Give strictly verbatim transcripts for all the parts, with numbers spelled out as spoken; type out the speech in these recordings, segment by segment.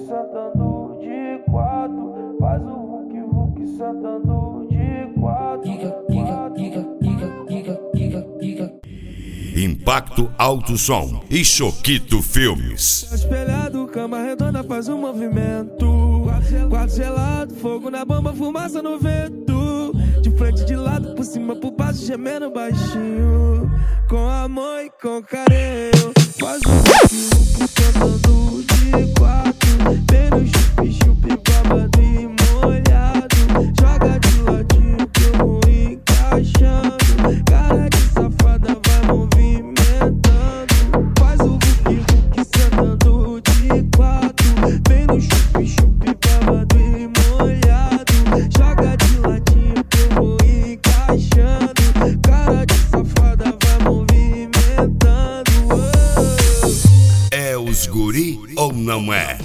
sentando de quatro. Faz o Hulk Hulk sentando de quatro. Impacto Alto Som e Choquito Filmes. Espelhado, cama redonda faz um movimento. Quarto gelado, fogo na bomba, fumaça no vento. De frente, de lado, por cima, por baixo, gemendo baixinho. Com amor e com carinho. Faz um Hulk Hulk sentando de quatro. Vem no chup-chup, babado e molhado. Joga de ladinho que eu vou encaixando. Cara de safada vai movimentando. Faz o Hulk Hulk sentando de quatro. Vem no chup-chup, babado e molhado. Joga de ladinho que eu vou encaixando. Cara de safada vai movimentando. Oh. É os guri ou não é?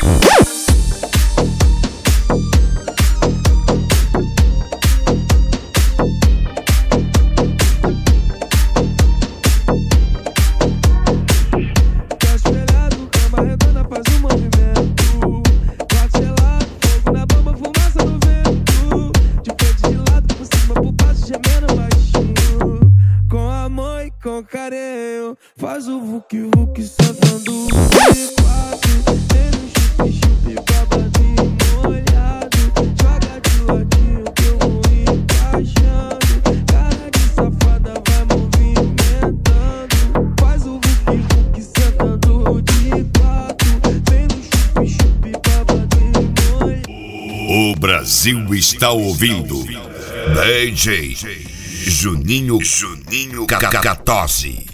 Com carinho, faz o Hulk Hulk sentando de quatro. Tem no chup-chup, babado e molhado. Joga de ladinho que eu vou encaixando. Cara de safada vai movimentando. Faz o Hulk Hulk sentando de quatro. Tem no chup-chup, babado e molhado. O Brasil está ouvindo D J Juninho Juninho Cacatose.